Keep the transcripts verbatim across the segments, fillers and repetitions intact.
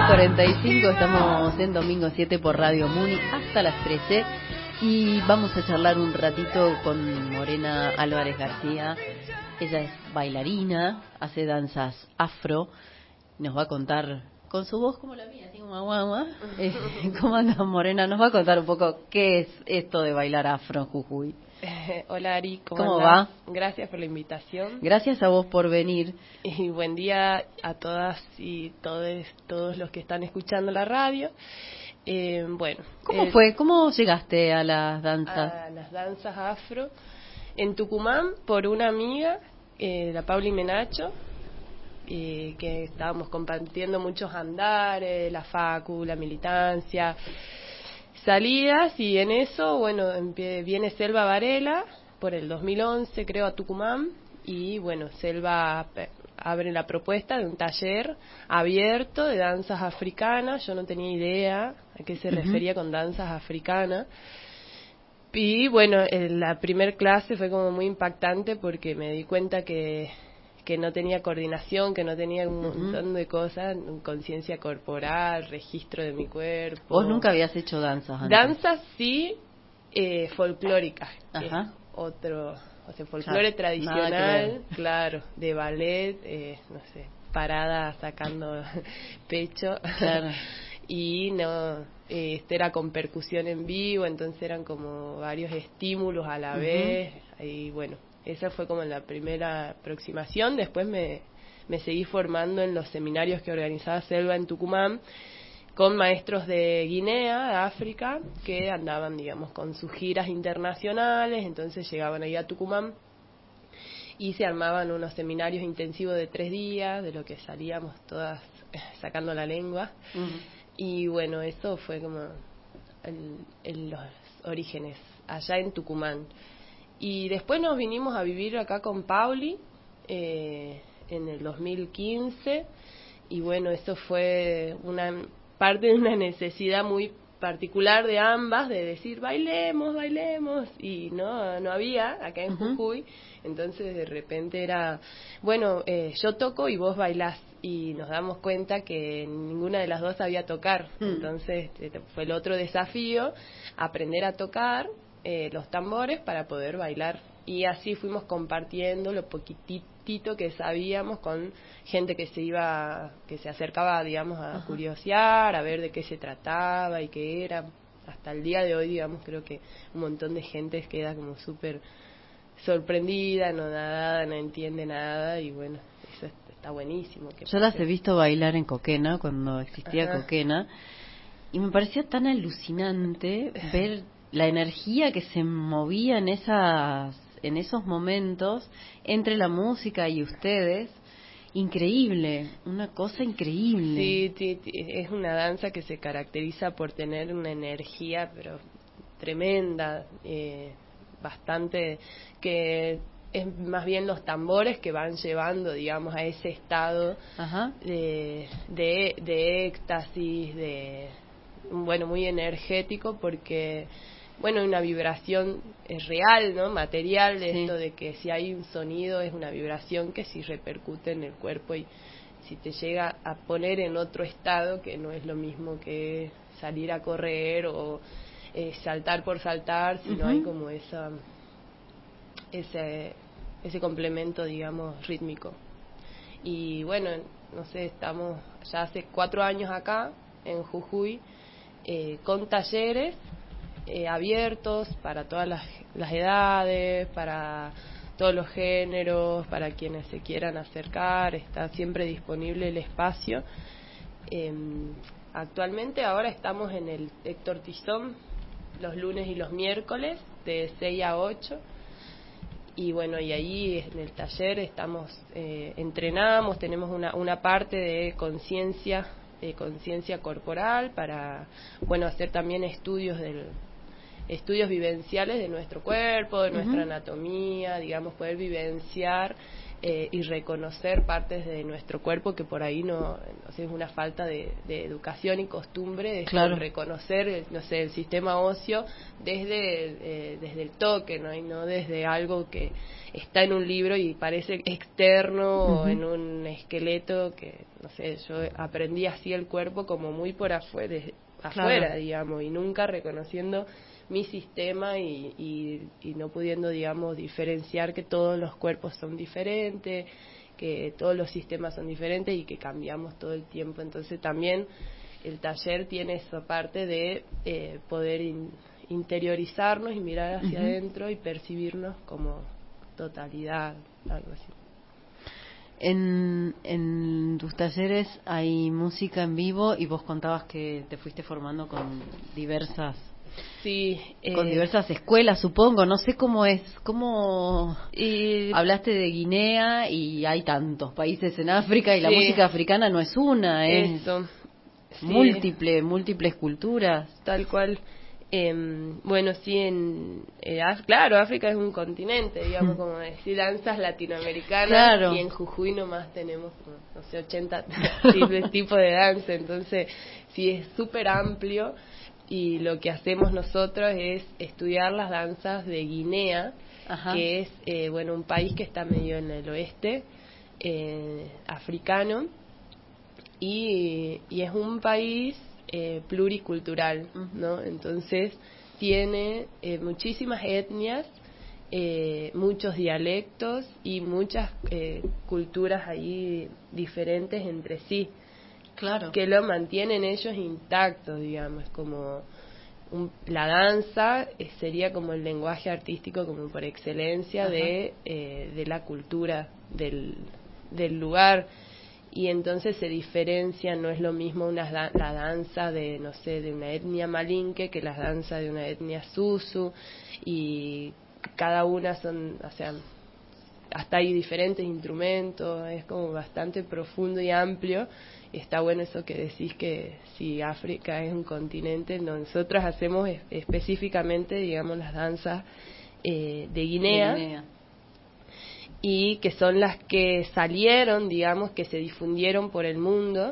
cuarenta y cinco, estamos en domingo siete por Radio Muni hasta las trece y vamos a charlar un ratito con Morena Álvarez García. Ella es bailarina, hace danzas afro, nos va a contar con su voz como la mía, así como guagua, eh, ¿cómo anda Morena? Nos va a contar un poco qué es esto de bailar afro en Jujuy. Eh, hola Ari, ¿cómo, ¿Cómo andás? va? Gracias por la invitación. Gracias a vos por venir. Y buen día a todas y todos, todos los que están escuchando la radio. Eh, bueno, ¿Cómo eh, fue? ¿Cómo llegaste a las danzas? A las danzas afro en Tucumán por una amiga, eh, la Pauli Menacho, eh, que estábamos compartiendo muchos andares, la facu, la militancia, salidas, y en eso, bueno, viene Selva Varela por el dos mil once, creo, a Tucumán, y bueno, Selva abre la propuesta de un taller abierto de danzas africanas. Yo no tenía idea a qué se uh-huh. refería con danzas africanas. Y bueno, la primer clase fue como muy impactante porque me di cuenta que, que no tenía coordinación, que no tenía un montón uh-huh. de cosas, conciencia corporal, registro de mi cuerpo. ¿Vos nunca habías hecho danzas antes? Danzas sí, eh, folclóricas. Ajá. Otro, o sea, folclore claro, tradicional, claro, de ballet, eh, no sé, parada sacando pecho. Claro. Y no, eh, este era con percusión en vivo, entonces eran como varios estímulos a la uh-huh. vez, y bueno, esa fue como la primera aproximación. Después me, me seguí formando en los seminarios que organizaba Selva en Tucumán, con maestros de Guinea, de África, que andaban, digamos, con sus giras internacionales, entonces llegaban ahí a Tucumán y se armaban unos seminarios intensivos de tres días, de lo que salíamos todas sacando la lengua. Uh-huh. Y bueno, eso fue como el, el, los orígenes, allá en Tucumán. Y después nos vinimos a vivir acá con Pauli eh, en el dos mil quince, y bueno, eso fue una parte de una necesidad muy particular de ambas, de decir bailemos, bailemos, y no no había acá en uh-huh. Jujuy. Entonces de repente era, bueno, eh, yo toco y vos bailás, y nos damos cuenta que ninguna de las dos sabía tocar. Mm. Entonces fue el otro desafío, aprender a tocar eh, los tambores para poder bailar, y así fuimos compartiendo lo poquitito que sabíamos con gente que se iba, que se acercaba, digamos, a uh-huh. curiosear, a ver de qué se trataba y qué era. Hasta el día de hoy, digamos, creo que un montón de gente queda como súper sorprendida, no nada, no entiende nada, y bueno, eso está buenísimo. Que Yo las he visto bailar en Coquena, cuando existía Ajá. Coquena, y me parecía tan alucinante ver la energía que se movía en esas, en esos momentos entre la música y ustedes. Increíble, una cosa increíble. Sí, sí, sí, es una danza que se caracteriza por tener una energía pero tremenda, eh, bastante, que es más bien los tambores que van llevando, digamos, a ese estado Ajá. de, de de éxtasis, de bueno, muy energético, porque bueno, una vibración es real, ¿no? Material, de sí. esto de que si hay un sonido es una vibración que sí repercute en el cuerpo, y si te llega a poner en otro estado, que no es lo mismo que salir a correr o eh, saltar por saltar, sino uh-huh. hay como esa ese ese complemento, digamos, rítmico. Y bueno, no sé, estamos ya hace cuatro años acá en Jujuy eh, con talleres Eh, abiertos para todas las, las edades, para todos los géneros, para quienes se quieran acercar. Está siempre disponible el espacio. Eh, actualmente ahora estamos en el Héctor Tizón los lunes y los miércoles de seis a ocho, y bueno, y ahí en el taller estamos eh, entrenamos, tenemos una, una parte de conciencia de conciencia corporal para, bueno, hacer también estudios del estudios vivenciales de nuestro cuerpo, de nuestra uh-huh. anatomía, digamos, poder vivenciar eh, y reconocer partes de nuestro cuerpo que por ahí no, no sé, es una falta de, de educación y costumbre, es claro. reconocer, no sé, el sistema óseo desde, eh, desde el toque, ¿no? Y no desde algo que está en un libro y parece externo uh-huh. o en un esqueleto que, no sé, yo aprendí así el cuerpo como muy por afuera, afuera claro. digamos, y nunca reconociendo mi sistema y, y, y no pudiendo, digamos, diferenciar que todos los cuerpos son diferentes, que todos los sistemas son diferentes y que cambiamos todo el tiempo. Entonces también el taller tiene esa parte de eh, poder in, interiorizarnos y mirar hacia uh-huh. adentro y percibirnos como totalidad, algo así. En, en tus talleres hay música en vivo y vos contabas que te fuiste formando con diversas sí eh, con diversas escuelas, supongo, no sé cómo es, cómo y, hablaste de Guinea y hay tantos países en África y sí, la música africana no es una, es eso, múltiple, sí. múltiples culturas, tal cual. Eh, bueno, sí, en eh, claro, África es un continente, digamos, como decir, danzas latinoamericanas, claro. y en Jujuy nomás tenemos, no sé, ochenta tipos de danza, entonces sí es súper amplio, y lo que hacemos nosotros es estudiar las danzas de Guinea, Ajá. que es, eh, bueno, un país que está medio en el oeste eh, africano, y, y es un país Eh, pluricultural, ¿no? Entonces tiene eh, muchísimas etnias, eh, muchos dialectos y muchas eh, culturas ahí diferentes entre sí, claro, que lo mantienen ellos intactos, digamos, como un, la danza eh, sería como el lenguaje artístico como por excelencia de, eh, de la cultura del, del lugar. Y entonces se diferencia, no es lo mismo una, la danza de, no sé, de una etnia malinke que la danza de una etnia susu, y cada una son, o sea, hasta hay diferentes instrumentos, es como bastante profundo y amplio, y está bueno eso que decís que si África es un continente, nosotros hacemos específicamente, digamos, las danzas eh, de Guinea, de Guinea. Y que son las que salieron, digamos, que se difundieron por el mundo,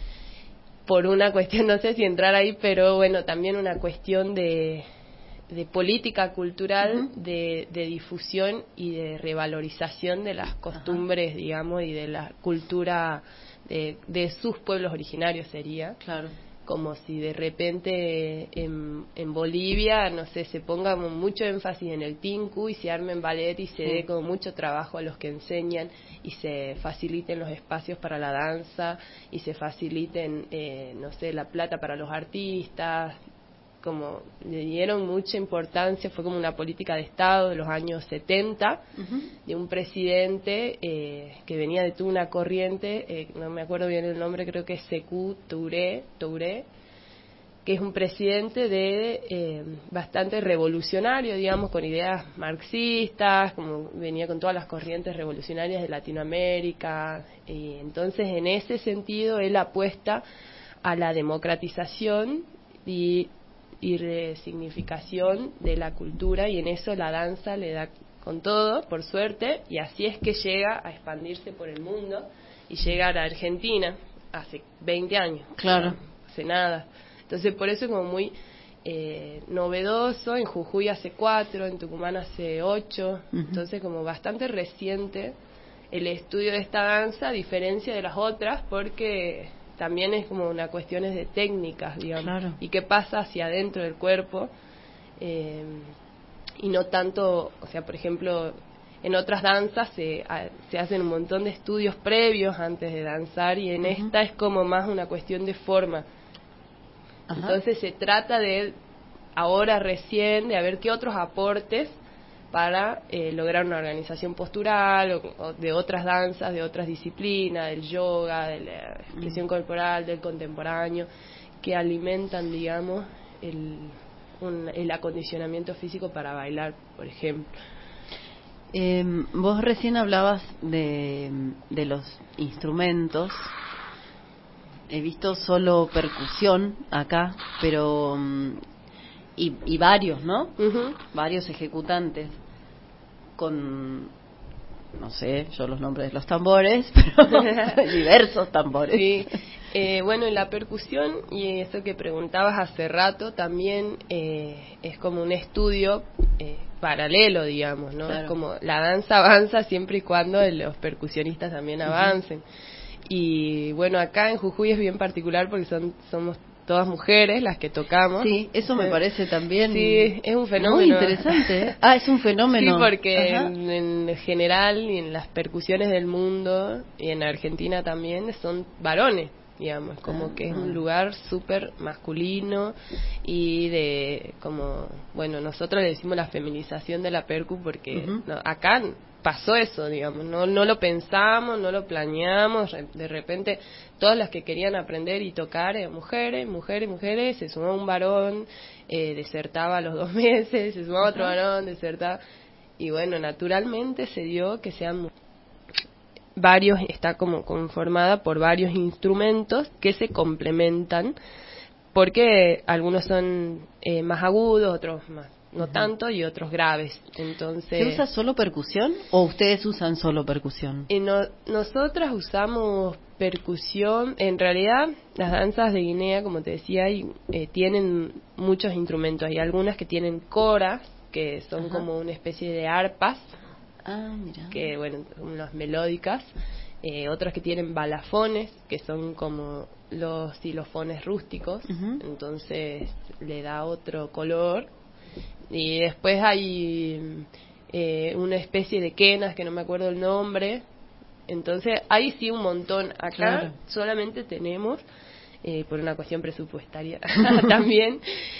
por una cuestión, no sé si entrar ahí, pero bueno, también una cuestión de, de política cultural, uh-huh. de, de difusión y de revalorización de las costumbres, uh-huh. digamos, y de la cultura de, de sus pueblos originarios sería. Claro. Como si de repente en, en Bolivia, no sé, se ponga mucho énfasis en el tinku y se arme en ballet y se sí. dé como mucho trabajo a los que enseñan y se faciliten los espacios para la danza y se faciliten, eh, no sé, la plata para los artistas, como le dieron mucha importancia, fue como una política de Estado de los años setenta, uh-huh. de un presidente eh, que venía de toda una corriente, eh, no me acuerdo bien el nombre, creo que es Sékou Touré, Touré, que es un presidente de eh, bastante revolucionario, digamos, con ideas marxistas, como venía con todas las corrientes revolucionarias de Latinoamérica, y entonces en ese sentido él apuesta a la democratización y y resignificación de la cultura, y en eso la danza le da con todo, por suerte, y así es que llega a expandirse por el mundo y llega a la Argentina hace veinte años. Claro. No hace nada. Entonces por eso es como muy eh, novedoso, en Jujuy hace cuatro, en Tucumán hace ocho, uh-huh. entonces como bastante reciente el estudio de esta danza, a diferencia de las otras, porque también es como una cuestión de técnicas, digamos, claro. y qué pasa hacia adentro del cuerpo, eh, y no tanto, o sea, por ejemplo, en otras danzas se, a, se hacen un montón de estudios previos antes de danzar, y en uh-huh. esta es como más una cuestión de forma. Ajá. Entonces se trata de, ahora recién, de a ver qué otros aportes para eh, lograr una organización postural o, o de otras danzas, de otras disciplinas, del yoga, de la expresión mm. corporal, del contemporáneo, que alimentan, digamos, el, un, el acondicionamiento físico para bailar, por ejemplo. Eh, vos recién hablabas de, de los instrumentos. He visto solo percusión acá, pero... Y, y varios, ¿no? Uh-huh. Varios ejecutantes con no sé yo los nombres de los tambores, pero diversos tambores. Sí, eh, bueno, en la percusión, y eso que preguntabas hace rato, también eh, es como un estudio eh, paralelo, digamos, ¿no? Claro. Es como la danza avanza siempre y cuando los percusionistas también avancen. Uh-huh. Y bueno, acá en Jujuy es bien particular porque son somos todas mujeres las que tocamos. Sí, eso me parece también. Sí, es un fenómeno. Muy interesante. ¿Eh? Ah, es un fenómeno. Sí, porque en, en general y en las percusiones del mundo y en Argentina también son varones, digamos, como ah, que es un lugar súper masculino y de como, bueno, nosotros le decimos la feminización de la percu porque uh-huh. no, acá pasó eso, digamos, no no lo pensamos, no lo planeamos, de repente todas las que querían aprender y tocar eran mujeres, mujeres, mujeres, se sumaba un varón, eh, desertaba a los dos meses, se sumaba uh-huh. otro varón, desertaba, y bueno, naturalmente se dio que sean varios, está como conformada por varios instrumentos que se complementan, porque algunos son eh, más agudos, otros más no uh-huh. tanto, y otros graves. Entonces, ¿se usa solo percusión o ustedes usan solo percusión? Eh, no, nosotras usamos percusión. En realidad, las danzas de Guinea, como te decía, hay, eh, tienen muchos instrumentos. Hay algunas que tienen coras, que son uh-huh. como una especie de arpas, ah, mira. que bueno, unas melódicas. Eh, otras que tienen balafones, que son como los xilofones rústicos, uh-huh. entonces le da otro color. Y después hay eh, una especie de quenas que no me acuerdo el nombre. Entonces hay sí un montón. Acá claro. solamente tenemos, eh, por una cuestión presupuestaria también,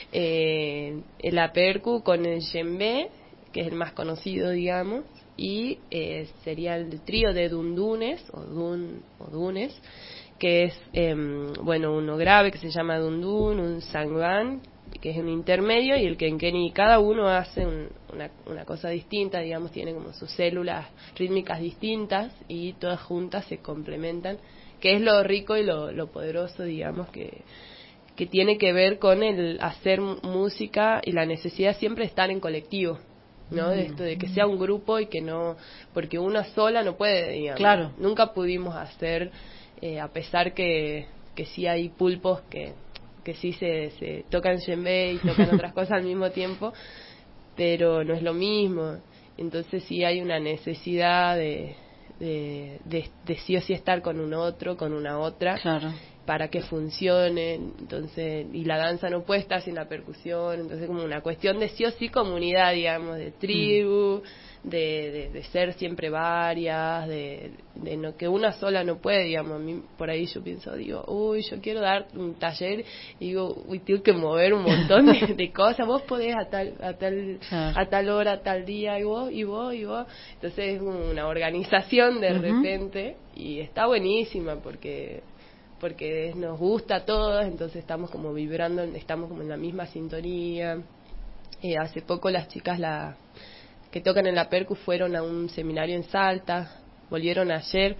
eh, la percu con el djembe, que es el más conocido, digamos, y eh, sería el trío de dundunes o, dun, o dunes, que es, eh, bueno, uno grave que se llama dundun, un sangban, que es un intermedio, y el quenqueni. Cada uno hace un, una, una cosa distinta, digamos, tiene como sus células rítmicas distintas y todas juntas se complementan, que es lo rico y lo, lo poderoso, digamos, que, que tiene que ver con el hacer música y la necesidad siempre de estar en colectivo, ¿no? De esto de que sea un grupo y que no, porque una sola no puede, digamos. Claro. Nunca pudimos hacer, eh, a pesar que, que sí hay pulpos que que sí se, se tocan djembe y tocan otras cosas al mismo tiempo, pero no es lo mismo. Entonces sí hay una necesidad de, de, de, de sí o sí estar con un otro, con una otra, claro. para que funcione. Entonces, y la danza no puede estar sin la percusión, entonces como una cuestión de sí o sí comunidad, digamos, de tribu, mm. de, de, de ser siempre varias, de, de no que una sola no puede, digamos. A mí por ahí yo pienso, digo, uy, yo quiero dar un taller, y digo, uy, tengo que mover un montón de, de cosas, vos podés a tal a tal claro. a tal hora, a tal día, y vos, y vos, y vos. Entonces es una organización de uh-huh. repente, y está buenísima porque porque nos gusta a todos, entonces estamos como vibrando, estamos como en la misma sintonía. Eh, hace poco las chicas la que tocan en la percu fueron a un seminario en Salta, volvieron ayer,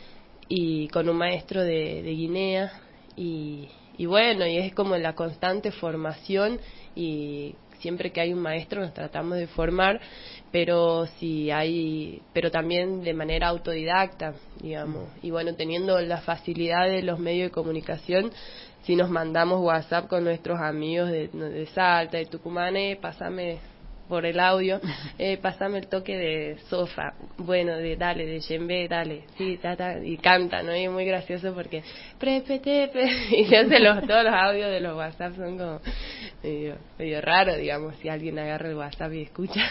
y con un maestro de, de Guinea, y, y bueno, y es como la constante formación, y siempre que hay un maestro nos tratamos de formar, pero si hay, pero también de manera autodidacta, digamos, y bueno, teniendo la facilidad de los medios de comunicación, si nos mandamos WhatsApp con nuestros amigos de, de Salta, de Tucumán, eh, pásame por el audio, eh, pásame el toque de sofa, bueno, de dale, de djembe, dale, sí, ta, ta, y canta, ¿no? Y es muy gracioso porque prepetepe, y se hacen los, todos los audios de los WhatsApp son como medio, medio raro, digamos, si alguien agarra el WhatsApp y escucha.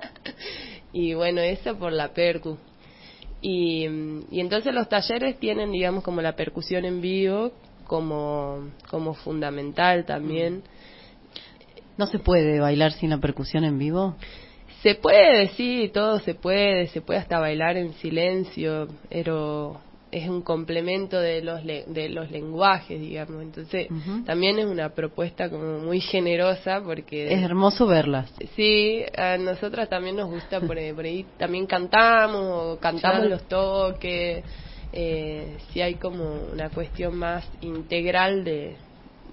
Y bueno, eso por la percu. Y, y entonces los talleres tienen, digamos, como la percusión en vivo como, como fundamental también. ¿No se puede bailar sin la percusión en vivo? Se puede, sí, todo se puede, se puede hasta bailar en silencio, pero es un complemento de los le- de los lenguajes, digamos. Entonces, uh-huh. también es una propuesta como muy generosa porque es hermoso verlas. Sí, a nosotras también nos gusta por ahí, por ahí también cantamos, o cantamos claro. los toques. Eh, sí hay como una cuestión más integral de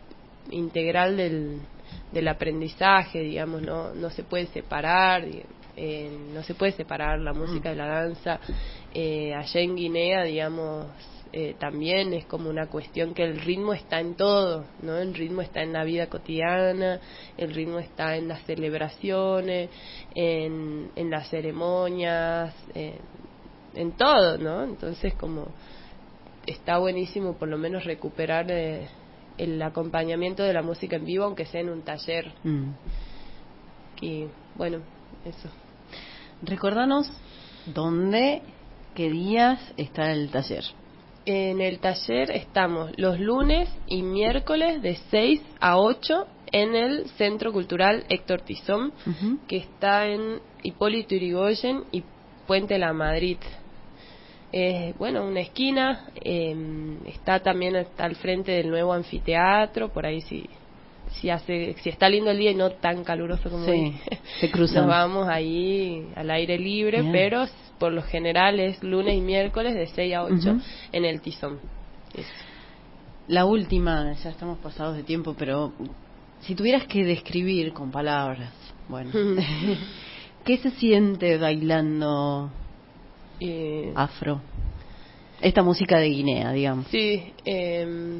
integral del del aprendizaje, digamos, no no se puede separar, eh, no se puede separar la música de la danza. Eh, allá en Guinea, digamos, eh, también es como una cuestión que el ritmo está en todo, ¿no? El ritmo está en la vida cotidiana, el ritmo está en las celebraciones, en, en las ceremonias, en, en todo, ¿no? Entonces, como está buenísimo por lo menos recuperar eh, el acompañamiento de la música en vivo, aunque sea en un taller. Mm. Y bueno, eso. Recordanos dónde, qué días está el taller. En el taller estamos los lunes y miércoles de seis a ocho en el Centro Cultural Héctor Tizón, uh-huh. que está en Hipólito Yrigoyen y Puente La Madrid. Eh, bueno, una esquina, eh, está también está al frente del nuevo anfiteatro, por ahí si si hace si está lindo el día y no tan caluroso como sí, hoy, se cruzan. Nos vamos ahí al aire libre, yeah. pero por lo general es lunes y miércoles de seis a ocho uh-huh. en el Tizón. Eso. La última, ya estamos pasados de tiempo, pero si tuvieras que describir con palabras, bueno, ¿qué se siente bailando eh, afro? Esta música de Guinea, digamos. Sí, eh,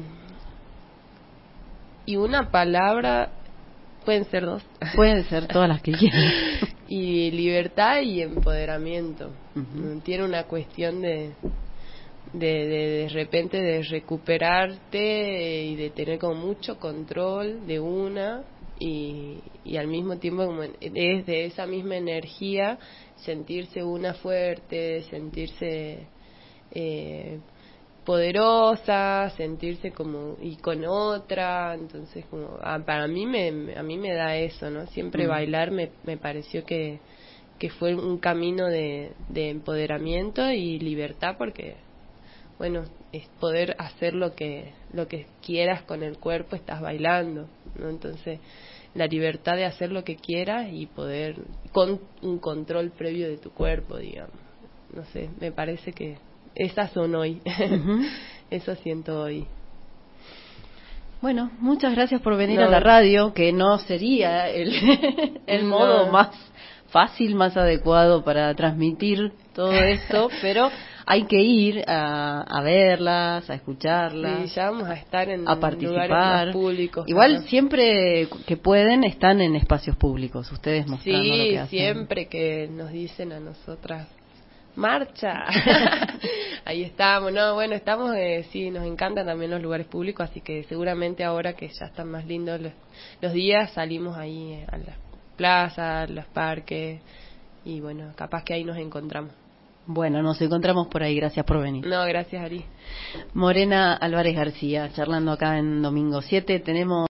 y una palabra, pueden ser dos. Pueden ser todas las que quieran. Y libertad y empoderamiento. Uh-huh. Tiene una cuestión de, de, de, de repente, de recuperarte y de tener como mucho control de una y, y al mismo tiempo, como desde esa misma energía, sentirse una fuerte, sentirse eh, poderosa, sentirse como y con otra. Entonces, como ah, para mí me a mí me da eso, ¿no? Siempre mm. bailar me me pareció que que fue un camino de de empoderamiento y libertad, porque bueno, es poder hacer lo que lo que quieras con el cuerpo, estás bailando, ¿no? Entonces, la libertad de hacer lo que quieras y poder con un control previo de tu cuerpo, digamos. No sé, me parece que esas son hoy. Uh-huh. Eso siento hoy. Bueno, muchas gracias por venir no. a la radio, que no sería el, el no. modo más fácil, más adecuado para transmitir todo esto, pero hay que ir a, a verlas, a escucharlas. Sí, ya vamos a estar en a participar. Lugares más públicos. Igual ¿no? siempre que pueden están en espacios públicos, ustedes mostrando sí, lo que hacen. Sí, siempre que nos dicen a nosotras marcha. Ahí estamos, no, bueno, estamos, eh, sí, nos encantan también los lugares públicos, así que seguramente ahora que ya están más lindos los, los días, salimos ahí a las plazas, a los parques, y bueno, capaz que ahí nos encontramos. Bueno, nos encontramos por ahí, gracias por venir. No, gracias, Ari. Morena Álvarez García, charlando acá en Domingo siete, tenemos